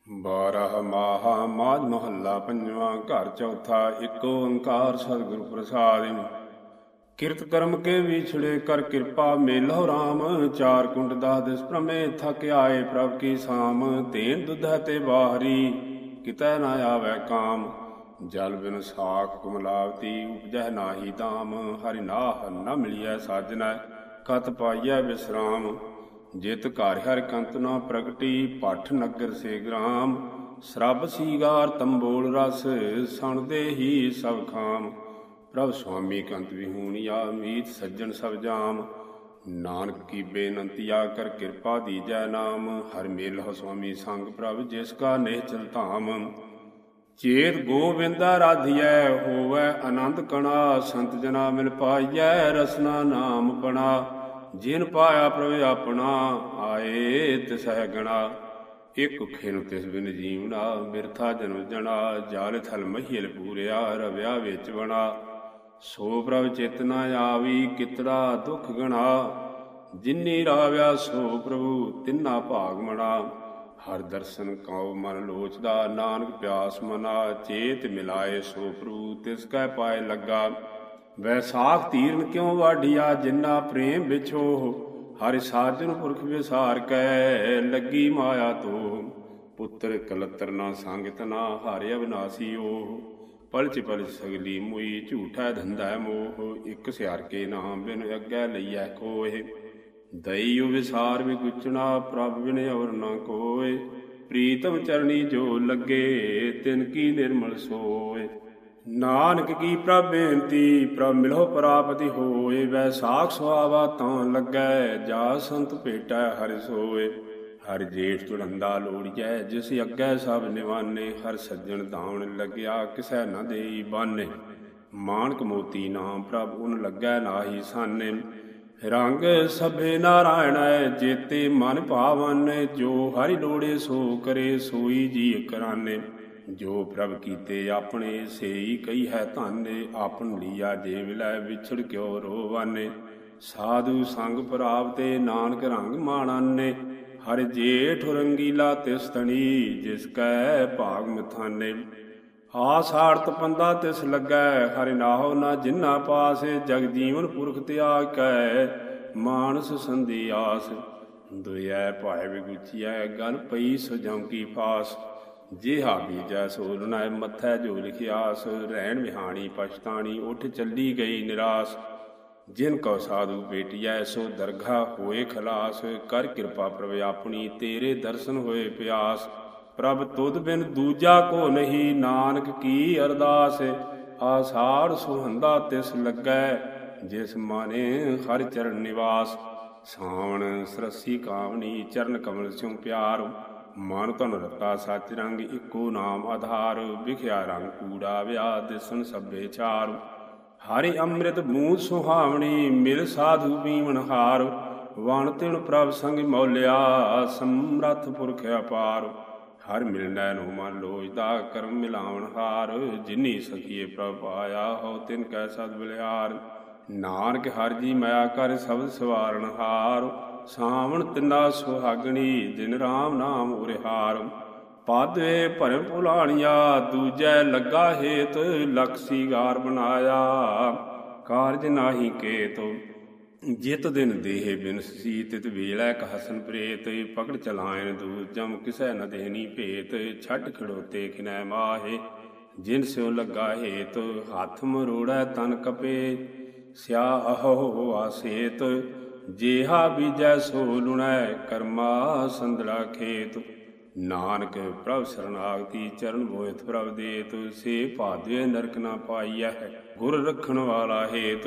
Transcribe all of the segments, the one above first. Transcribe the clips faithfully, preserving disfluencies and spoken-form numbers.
ਬਾਰਹ ਮਾਹਾ ਮਾਝ ਮਹੱਲਾ ਪੰਜਵਾਂ। ਘਰ ਚੌਥਾ। ਇੱਕ ਓੰਕਾਰ ਸਤਿਗੁਰ ਪ੍ਰਸਾਦਿ। ਕਿਰਤ ਕਰਮ ਕੇ ਵਿਛੜੇ ਕਰ ਕਿਰਪਾ ਮੇਲਹੁ ਰਾਮ। ਚਾਰ ਕੁੰਡ ਦਸ ਦਿਸ ਭ੍ਰਮੇ ਥਕ ਆਏ ਪ੍ਰਭ ਕੀ ਸਾਮ। ਤੇਨ ਦੁਧੈ ਤੇ ਬਾਹਰੀ ਕਿਤੈ ਨ ਆਵੈ ਕਾਮ। ਜਲ ਬਿਨ ਸਾਖ ਕੁਮਲਾਵਤੀ ਉਪਜੈ ਨਾਹੀ ਦਾਮ। ਹਰਿ ਨਾਹ ਨ ਮਿਲਿਐ ਸਾਜਨੈ ਕਤ ਪਾਈਐ ਵਿਸਰਾਮ। ਜਿਤ ਘਰ ਹਰਿ ਕੰਤ ਨਾ ਪ੍ਰਗਟੀ ਭੱਠ ਨਗਰ ਸੇ ਗ੍ਰਾਮ। ਸਰਬ ਸੀਗਾਰ ਤੰਬੋਲ ਰਸ ਸੁਣਦੇ ਹੀ ਸਭ ਖਾਮ। ਪ੍ਰਭ ਸੁਆਮੀ ਕੰਤ ਵਿਹੂਣਿਆ ਮੀਤ ਸੱਜਣ ਸਭ ਜਾਮ। ਨਾਨਕ ਕੀ ਬੇਨੰਤੀਆ ਕਰ ਕਿਰਪਾ ਦੀਜੈ ਨਾਮ। ਹਰਿ ਮੇਲਹੁ ਸੁਆਮੀ ਸੰਗ ਪ੍ਰਭ ਜਿਸ ਕਾ ਨਿਹਚਲ ਧਾਮ। ਚੇਤ ਗੋਬਿੰਦ ਰਾਧਿਐ ਹੋਵੈ ਆਨੰਦ ਕਣਾ। ਸੰਤ ਜਨਾ ਮਿਲ ਪਾਈਐ ਰਸਨਾ ਨਾਮ ਬਣਾ। ਜਿਨ ਪਾਇਆ ਪ੍ਰਭ ਆਪਣਾ ਆਏ ਤਿਸਹਿ ਗਣਾ। ਇਕ ਖਿਨ ਤਿਸ ਬਿਨ ਜੀਵਣਾ ਬਿਰਥਾ ਜਨਮ ਜਣਾ। ਜਲ ਥਲ ਮਹੀਲ ਪੂਰਿਆ ਰਵਿਆ ਵਿੱਚ ਬਣਾ। ਸੋ ਪ੍ਰਭ ਚਿਤ ਨ ਆਵੀ ਕਿਤੜਾ ਦੁਖ ਗਣਾ। ਜਿਨੀ ਰਾਵਿਆ ਸੋ ਪ੍ਰਭੂ ਤਿੰਨਾ ਭਾਗ ਮਣਾ। ਹਰ ਦਰਸ਼ਨ ਕਉ ਮਨ ਲੋਚਦਾ ਨਾਨਕ ਪਿਆਸ ਮਨਾ। ਚੇਤ ਮਿਲਾਏ ਸੋ ਪ੍ਰਭੂ ਤਿਸ ਕੈ ਪਾਏ ਲੱਗਾ। ਵੈਸਾਖ ਧੀਰਨ ਕਿਉ ਵਾਢੀਆ ਜਿਨਾ ਪ੍ਰੇਮ ਵਿਛੋਹ। ਹਰਿ ਸਾਜਨ ਪੁਰਖ ਵਿਸਾਰ ਕੈ ਲੱਗੀ ਮਾਇਆ ਤੋਹ। ਪੁੱਤਰ ਕਲਤਰ ਨਾ ਸੰਗਤ ਨਾ ਹਰਿ ਅਵਿਨਾਸੀ ਓਹ। ਪਲਚ ਪਲਚ ਸਗਲੀ ਮੁਈ ਝੂਠਾ ਧੰਦਾ ਮੋਹ। ਇਕ ਸਿਆਰ ਕੇ ਨਾਮ ਬਿਨ ਅੱਗੇ ਲਈਐ ਕੋਇ। ਦਈਓ ਵਿਸਾਰ ਵਿਗੁਚਣਾ ਪ੍ਰਭ ਬਿਨ ਅਵਰ ਨਾ ਕੋਇ। ਪ੍ਰੀਤਮ ਚਰਣੀ ਜੋ ਲੱਗੇ ਤਿਨ ਕੀ ਨਿਰਮਲ ਸੋਇ। ਨਾਨਕ ਕੀ ਪ੍ਰਭ ਬੇਨਤੀ ਪ੍ਰਭ ਮਿਲਹੁ ਪ੍ਰਾਪਤੀ ਹੋਏ। ਵੈਸਾਖ ਸੁਹਾਵਾ ਤਾਂ ਲੱਗੈ ਜਾ ਸੰਤ ਭੇਟੈ ਹਰਿ ਸੋਏ। ਹਰਿ ਜੇਠ ਚੁੜੰਦਾ ਲੋੜੀਐ ਜਿਸ ਅੱਗੇ ਸਭ ਨਿਵਾਨੇ। ਹਰਿ ਸੱਜਣ ਧਾਵਣ ਲੱਗਿਆ ਕਿਸੈ ਨ ਦੇਈ ਬਾਨੇ। ਮਾਣਕ ਮੋਤੀ ਨਾਮ ਪ੍ਰਭ ਉਨ ਲੱਗੈ ਨਾਹੀ ਸਾਨੇ। ਰੰਗ ਸਭੇ ਨਾਰਾਇਣੈ ਜੇਤੇ ਮਨ ਭਾਵਨ। ਜੋ ਹਰਿ ਲੋੜੇ ਸੋ ਕਰੇ ਸੋਈ ਜੀ ਕਰਾਨੇ। ਜੋ ਪ੍ਰਭ ਕੀਤੇ ਆਪਣੇ ਸੇਈ ਕਈ ਹੈ ਧਾਨੇ। ਆਪਨ ਲੀਆ ਜੇ ਮਿਲੈ ਵਿਛੜ ਕਿਉ ਰੋਵਾਨੇ। ਸਾਧੂ ਸੰਗ ਪ੍ਰਾਪਤੇ ਨਾਨਕ ਰੰਗ ਮਾਣਾਨੇ। ਹਰਿ ਜੇਠ ਰੰਗੀਲਾ ਤਿਸ ਤਣੀ ਜਿਸ ਕੈ ਭਾਗ ਮਿਥਾਨੇ। ਆਸ ਆੜਤ ਪੰਦਾ ਤਿਸ ਲੱਗੈ ਹਰਿ ਨਾਹੋ ਨਾ ਜਿਨਾ ਪਾਸੇ। ਜਗ ਜੀਵਨ ਪੁਰਖ ਤਿਆਗ ਕੈ ਮਾਨਸ ਸੰਧੀ ਆਸ। ਦੁਇਐ ਭਾਇ ਵਿਗੁਚੀਐ ਗਨ ਪਈ ਸੋ ਜਮ ਕੀ ਫਾਸ। ਜਿਹਾ ਬੀਜੈ ਸੋ ਲੁਣੈ ਮੱਥੈ ਜੋ ਲਿਖਿਆਸ। ਰਹਿਣ ਵਿਹਾਣੀ ਪਛਤਾਣੀ ਉੱਠ ਚੱਲੀ ਗਈ ਨਿਰਾਸ। ਜਿਨ ਕਉ ਸਾਧੂ ਭੇਟੀਐ ਸੋ ਦਰਗਾ ਹੋਏ ਖਲਾਸ। ਕਰ ਕਿਰਪਾ ਪ੍ਰਭ ਆਪਣੀ ਤੇਰੇ ਦਰਸ਼ਨ ਹੋਏ ਪਿਆਸ। ਪ੍ਰਭ ਤੁਧ ਬਿਨ ਦੂਜਾ ਕੋ ਨਹੀਂ ਨਾਨਕ ਕੀ ਅਰਦਾਸ। ਆਸ਼ਾੜ ਸੁਹੰਦਾ ਤਿਸ ਲੱਗੈ ਜਿਸ ਮਾਨੇ ਹਰਿ ਚਰਨ ਨਿਵਾਸ। ਸਾਵਣ ਸਰਸੀ ਕਾਵਣੀ ਚਰਨ ਕਮਲ ਸਿਉ ਪਿਆਰ। ਮਨ ਤਨ ਰਤਾ ਸਚ ਰੰਗ ਇੱਕੋ ਨਾਮ ਆਧਾਰ। ਵਿਖਿਆ ਰੰਗ ਕੂੜਾ ਵਿਆ ਦਿਸਣ ਸਭੇ ਚਾਰ। ਹਰਿ ਅੰਮ੍ਰਿਤ ਬੂੰਦ ਸੁਹਾਵਣੀ ਮਿਲ ਸਾਧੂ ਪੀਵਨ ਹਾਰ। ਵਣ ਤਿਣ ਪ੍ਰਭ ਸੰਗ ਮੌਲਿਆ ਸਮਰੱਥ ਪੁਰਖ ਅਪਾਰ। ਹਰਿ ਮਿਲਨੈ ਨੂੰ ਮਨ ਲੋਚਦਾ ਕਰਮ ਮਿਲਾਵਨ ਹਾਰ। ਜਿਨੀ ਸਖੀਏ ਪ੍ਰਭ ਪਾਇਆ ਹੋ ਤਿਨ ਕੈ ਸਦ ਬਲਿਆਰ। ਨਾਨਕ ਹਰਿ ਜੀ ਮਾਇਆ ਕਰ ਸ਼ਬਦ ਸਵਾਰਨ ਹਾਰ। ਸਾਵਣ ਤਿੰਨਾ ਸੁਹਾਗਣੀ ਦਿਨ ਰਾਮ ਨਾਮ ਉਰਿਹਾਰ। ਪਾਦਵੇ ਭਰਮ ਭੁਲਾਣੀਆ ਦੂਜੈ ਲੱਗਾ ਹੇਤ। ਲਖ ਸੀਗਾਰ ਬਨਾਇਆ ਕਾਰਜ ਨਾਹੀ ਕੇਤ। ਜਿਤ ਦਿਨ ਦੇਹ ਬਿਨਸੀ ਤਿਤ ਵੇਲੇ ਕਹਸਨ ਪ੍ਰੇਤ। ਪਕੜ ਚਲਾਇਨ ਦੂਤ ਜਮ ਕਿਸੈ ਨ ਦੇਹਨੀ ਭੇਤ। ਛੱਡ ਖੜੋਤੇ ਖਿਨੈ ਮਾਹੇ ਜਿਨ ਸਿਉ ਲੱਗਾ ਹੇਤ। ਹੱਥ ਮਰੋੜੈ ਤਨ ਕਪੇ ਸਿਆ ਅਹੋ ਆਸੇਤ। ਜੇਹਾ ਬੀਜੈ ਸੋ ਲੁਣੈ ਕਰਮਾ ਸੰਦੜਾ ਖੇਤ। ਨਾਨਕ ਪ੍ਰਭ ਸਰਨਾਗਤੀ ਚਰਨ ਬੋਇਥ ਪ੍ਰਭ ਦੇਤ। ਸੇ ਭਾਦਵੇ ਨਰਕ ਨਾ ਪਾਈਐ ਗੁਰ ਰੱਖਣ ਵਾਲਾ ਹੇਤ।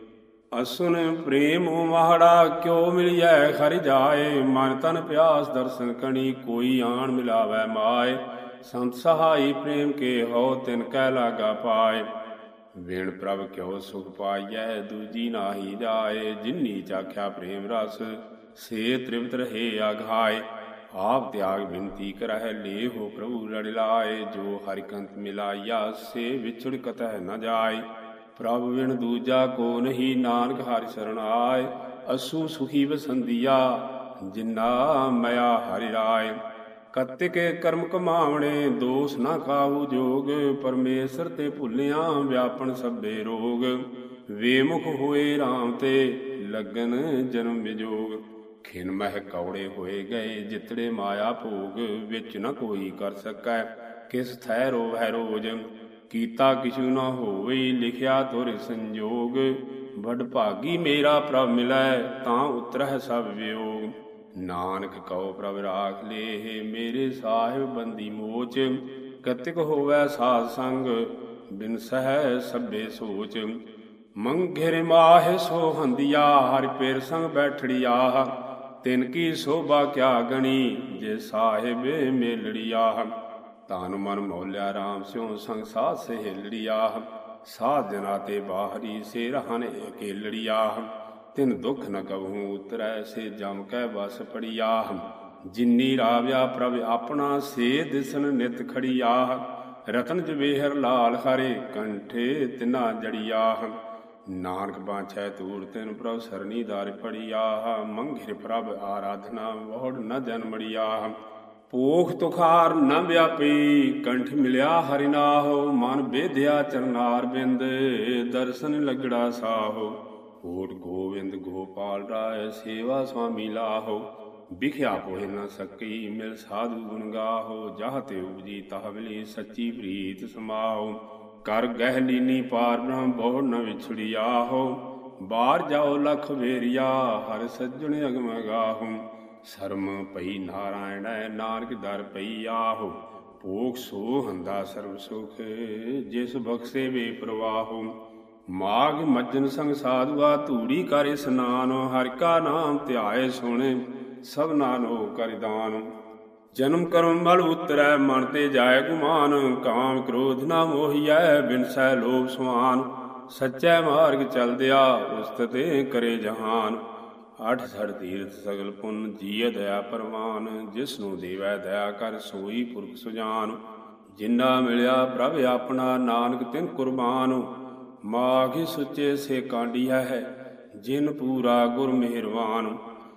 ਅਸੁਨ ਪ੍ਰੇਮ ਮਾਹੜਾ ਕਿਉ ਮਿਲਿਐ ਹਰਿ ਜਾਏ। ਮਨ ਤਨ ਪਿਆਸ ਦਰਸ਼ਨ ਕਣੀ ਕੋਈ ਆਣ ਮਿਲਾਵੈ ਮਾਏ। ਸੰਤ ਸਹਾਈ ਪ੍ਰੇਮ ਕੇ ਹੋ ਤਿਨ ਕੈ ਲਾਗਾ ਪਾਏ। ਵਿਣ ਪ੍ਰਭ ਕਿਉ ਸੁਖ ਪਾਈਐ ਦੂਜੀ ਨਾਹੀ ਜਾਏ। ਜਿਨੀ ਚਾਖਿਆ ਪ੍ਰੇਮ ਰਸ ਸੇ ਤ੍ਰਿਪਤ ਰਹੇ ਆਘਾਏ। ਆਪ ਤਿਆਗ ਬਿਨਤੀ ਕਰਹਿ ਲੇ ਹੋ ਪ੍ਰਭੂ ਲੜਿ ਲਾਏ। ਜੋ ਹਰਿ ਕੰਤ ਮਿਲਾਈਆ ਸੇ ਵਿਛੜ ਕਤਹਿ ਨ ਜਾਏ। ਪ੍ਰਭ ਵਿਣ ਦੂਜਾ ਕੋ ਨਹੀਂ ਨਾਨਕ ਹਰਿ ਸਰਣ ਆਏ। ਅਸੂ ਸੁਖੀ ਵਸੰਦੀਆ ਜਿਨਾ ਮਇਆ ਹਰਿ ਰਾਏ। ਕਤਿਕ ਕਰਮ ਕਮਾਵਣੇ ਦੋਸ ਨਾ ਕਾਹੂ ਜੋਗ। ਪਰਮੇਸ਼ਰ ਤੇ ਭੁੱਲਿਆ ਵਿਆਪਨ ਸਭੇ ਰੋਗ। ਵੇਮੁਖ ਹੋਏ ਰਾਮ ਤੇ ਲਗਨ ਜਨਮ ਵਿਜੋਗ। ਖਿਨ ਮਹਿ ਕੌੜੇ ਹੋਏ ਗਏ ਜਿਤੜੇ ਮਾਇਆ ਭੋਗ। ਵਿੱਚ ਨ ਕੋਈ ਕਰ ਸਕੈ ਕਿਸ ਥੈ ਰੋਵੈ ਰੋਜ। ਕੀਤਾ ਕਿਛੂ ਨਾ ਹੋਵੇ ਲਿਖਿਆ ਤੁਰ ਸੰਜੋਗ। ਵਡ ਭਾਗੀ ਮੇਰਾ ਪ੍ਰਭ ਮਿਲੈ ਤਾਂ ਉਤਰਹਿ ਸਭ ਵਿਯੋਗ। ਨਾਨਕ ਕਉ ਪ੍ਰਭ ਰਾਖ ਲੇਹ ਮੇਰੇ ਸਾਹਿਬ ਬੰਦੀ ਮੋਚ। ਕਤਿਕ ਹੋਵੈ ਸਾਧ ਸੰਗ ਬਿਨ ਸਹਿ ਸਭੇ ਸੋਚ। ਮੰਘਿਰ ਮਾਹਿ ਸੋ ਹੰਦਿਆ ਹਰਿ ਪੇਰ ਸੰਗ ਬੈਠੜਿਆ। ਤਿਨ ਕੀ ਸੋਭਾ ਕਿਆ ਗਣੀ ਜੇ ਸਾਹਿਬ ਮੇਲੜਿਆ। ਤਨ ਮਨ ਮੌਲਿਆ ਰਾਮ ਸਿਉ ਸੰਗ ਸਾਧ ਸਹੇਲੜਿਆ। ਸਾਧ ਜਨਾ ਤੇ ਬਾਹਰੀ ਸੇ ਰਹਨ ਅਕੇਲੜਿਆ। ਤਿਨ ਦੁਖ ਨ ਕਬਹੂ ਉਤਰੈ ਸੇ ਜਮ ਕੈ ਬਸ ਪੜਿਆ। ਜਿਨੀ ਰਾਵਿਆ ਪ੍ਰਭ ਆਪਣਾ ਸੇ ਦਿਸਨ ਨਿਤ ਖੜਿਆ। ਰਤਨ ਜਵੇਹਰ ਲਾਲ ਹਰੇ ਕੰਠੇ ਤਿਨਾ ਜੜਿਆ। ਨਾਨਕ ਬਾਛੈ ਤੂਰ ਤਿਨ ਪ੍ਰਭ ਸਰਣੀ ਦਾਰਿ ਪੜਿਆ। ਮੰਘਿਰ ਪ੍ਰਭ ਆਰਾਧਨਾ ਵਹੁੜ ਨ ਜਨਮੜਿਆ। ਪੋਖ ਤੁਖਾਰ ਨ ਵਿਆਪੀ ਕੰਠ ਮਿਲਿਆ ਹਰਿ ਨਾਹੋ। ਮਨ ਬੇਧਿਆ ਚਰਨਾਰ ਬਿੰਦ ਦਰਸ਼ਨ ਲਗੜਾ ਸਾਹੋ। ਕੋਟ ਗੋਵਿੰਦ ਗੋਪਾਲ ਰਾਏ ਸੇਵਾ ਸੁਆਮੀ ਲਾਹੋ। ਵਿਖਿਆ ਪੋਹਿ ਨ ਸਕਈ ਮਿਲ ਸਾਧੂ ਗੁਣ ਗਾਹੋ। ਜਹ ਤੇ ਉਪਜੀ ਤਹ ਮਿਲੀ ਸੱਚੀ ਪ੍ਰੀਤ ਸਮਾਹੋ। ਕਰ ਗਹਿ ਲੀਨੀ ਪਾਰ ਬ੍ਰਹਮ ਬਹੁ ਨ ਵਿਛੜਿਆਹੋ। ਬਾਹਰ ਜਾਓ ਲਖ ਵੇਰਿਆ ਹਰਿ ਸੱਜਣ ਅਗਮ ਗਾਹੋ। ਸਰਮ ਪਈ ਨਾਰਾਇਣੈ ਨਾਨਕ ਦਰ ਪਈ ਆਹੋ। ਭੋਗ ਸੋ ਹੰਦਾ ਸਰਬ ਸੁਖ ਜਿਸ ਬਖਸ਼ੇ ਵੇ ਪ੍ਰਵਾਹੋ। ਮਾਘ ਮੱਜਨ ਸੰਗ ਸਾਧੂਆ ਧੂੜੀ ਕਰ ਇਸਨਾਨ। ਹਰਿ ਕਾ ਨਾਮ ਧਿਆਏ ਸੁਣੇ ਸਭ ਨਾਨੋ ਕਰਿ ਦਾਨ। ਜਨਮ ਕਰਮ ਮਲ ਉਤਰੈ ਮਨ ਤੇ ਜਾਏ ਗੁਮਾਨ। ਕਾਮ ਕ੍ਰੋਧ ਨਾ ਮੋਹੀਐ ਬਿਨਸੈ ਲੋਭ ਸੁਆਨ। ਸੱਚੈ ਮਾਰਗ ਚਲਦਿਆ ਉਸਤ ਤੇ ਕਰੇ ਜਹਾਨ। ਅਠ ਸਠ ਤੀਰਥ ਸਗਲ ਪੁੰਨ ਜੀਅ ਦਇਆ ਪਰਵਾਨ। ਜਿਸ ਨੂੰ ਦੇਵੈ ਦਇਆ ਕਰ ਸੋਈ ਪੁਰਖ ਸੁਜਾਨ। ਜਿੰਨਾ ਮਿਲਿਆ ਪ੍ਰਭ ਆਪਣਾ ਨਾਨਕ ਤਿਨ ਕੁਰਬਾਨ। ਮਾਘ ਸੁੱਚੇ ਸੇ ਕਾਂਡੀਆ ਹੈ ਜਿਨ ਪੂਰਾ ਗੁਰ ਮਿਹਰਵਾਨ।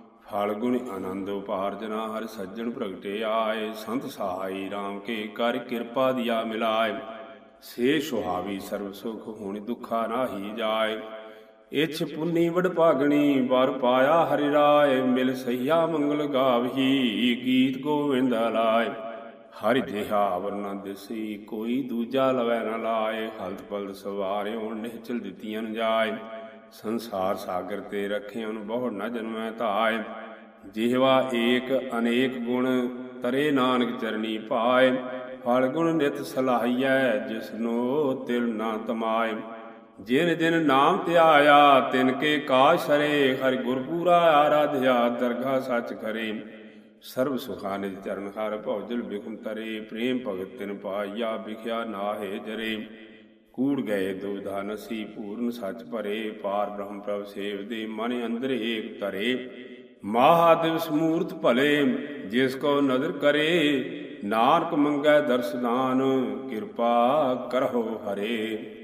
ਫਲ ਗੁਣ ਆਨੰਦ ਉਪਾਰਜਨਾ ਹਰਿ ਸੱਜਣ ਪ੍ਰਗਟੇ ਆਏ। ਸੰਤ ਸਹਾਈ ਰਾਮ ਕੇ ਕਰ ਕਿਰਪਾ ਦਿਆ ਮਿਲਾਏ। ਸੇ ਸੁਹਾਵੀ ਸਰਬ ਸੁਖ ਹੁਣ ਦੁਖਾ ਨਾਹੀ ਜਾਏ। ਇਛ ਪੁੰਨੀ ਵਡ ਭਾਗਣੀ ਵਰ ਪਾਇਆ ਹਰਿ ਰਾਏ। ਮਿਲ ਸਈਆ ਮੰਗਲ ਗਾਵਹੀ ਗੀਤ ਗੋਵਿੰਦ ਲਾਏ। ਹਰਿ ਜਿਹਾ ਅਵਰ ਨ ਦਿਸੀ ਕੋਈ ਦੂਜਾ ਲਵੈ ਨ ਲਾਏ। ਹਲਤ ਪਲਤ ਸਵਾਰਿਓ ਨਿਹਚਲ ਦਿੱਤੀਆਂ ਜਾਏ। ਸੰਸਾਰ ਸਾਗਰ ਤੇ ਰਖਿਆਨ ਬਹੁ ਨ ਜਨਮੈ ਧਾਏ। ਜਿਹਵਾ ਏਕ ਅਨੇਕ ਗੁਣ ਤਰੇ ਨਾਨਕ ਚਰਨੀ ਪਾਏ। ਫਲ ਗੁਣ ਨਿਤ ਸਲਾਹੀਐ ਜਿਸਨੋ ਤਿਲ ਨਾ ਤਮਾਏ। ਜਿਨ ਜਿਨ ਨਾਮ ਧਿਆਇਆ ਤਿਨ ਕੇ ਕਾਜ ਸਰੇ। ਹਰਿ ਗੁਰਪੂਰਾ ਆਰਾਧਿਆ ਦਰਗਾ ਸੱਚ ਕਰੇ। ਸਰਬ ਸੁਖਾ ਨਿਜ ਚਰਨ ਹਰਿ ਭਉਜਲ ਬਿਖਮ ਤਰੇ। ਪ੍ਰੇਮ ਭਗਤ ਤਿਨ ਪਾਇਆ ਵਿਖਿਆ ਨਾਹੇ ਜਰੇ। ਕੂੜ ਗਏ ਦੁਵਿਧਾ ਨਸੀ ਪੂਰਨ ਸੱਚ ਭਰੇ। ਪਾਰ ਬ੍ਰਹਮ ਪ੍ਰਭ ਸੇਵਦੇ ਮਨ ਅੰਦਰ ਏਕ ਧਰੇ। ਮਹਾਦਿਵਸ ਮੂਰਤ ਭਲੇ ਜਿਸ ਕੋ ਨਦਰ ਕਰੇ। ਨਾਨਕ ਮੰਗੈ ਦਰਸ ਦਾਨ ਕਿਰਪਾ ਕਰਹੁ ਹਰੇ।